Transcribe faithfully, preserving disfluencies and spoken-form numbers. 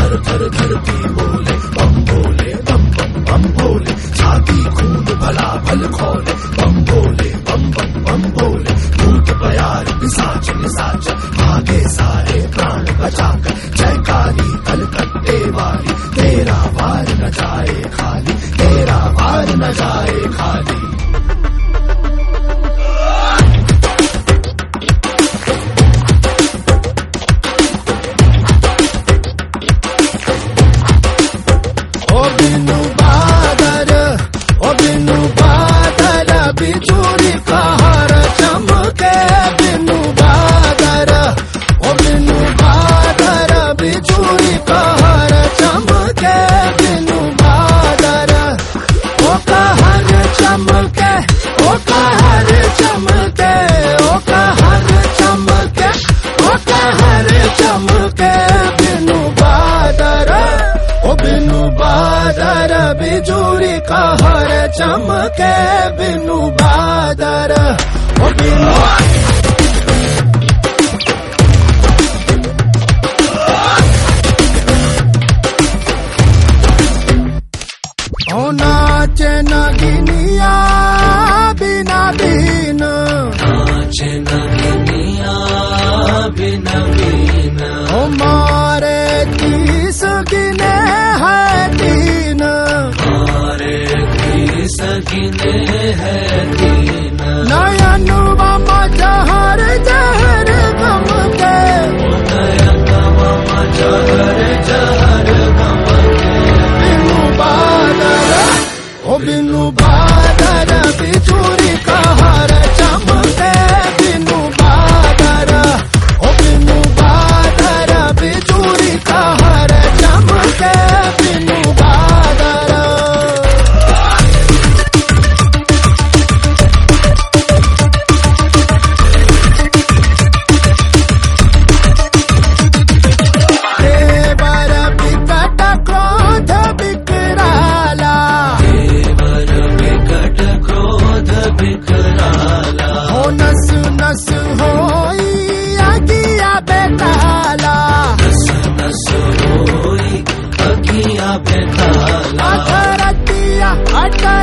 थर थर धरती बोले बम बोले बम बम बम बोले छाती खून भला भल खोले बम बोले बम बम बम बोले भूत प्यार पिशाच निशाचर भागे सारे प्राण बचाकर जयकारी कलकत्ते वाली तेरा वार न जाए खाली तेरा वार न जाए खाली। ओ बिनु बादल ओ बिनु बादल बिजुली कहर चमके बिनु बादल ओ बिनु बादल बिजुली कहर चमके बिनु बादल ओ कहर चमके ओ कहर चमके ओ कहर चमके ओ कहर चमके बिनु बादल ओ बिनु बादल बिजुली कहर चमके बिनु बादल ओ बिनु ओ नाचे नगिनिया बिना बीन नाचे नगिनिया बिना बीन ओ मारे तीस गिने है तीन मारे तीस गिने है तीन नयनुआ जहर जहर गम के नयनुआ जहर जहर गम के बिनु बादल ओ बिनु बादल बिजुली कहर चमके बिनु बादल ओ बिनु बादल बिजुली कहर चमके बिनु बादल। देवर विकट क्रोध विकराला देवर विकट क्रोध विकराला हो नस नस होई अगिया बेताला नस नस होई अगिया बेताला अधरतिया अट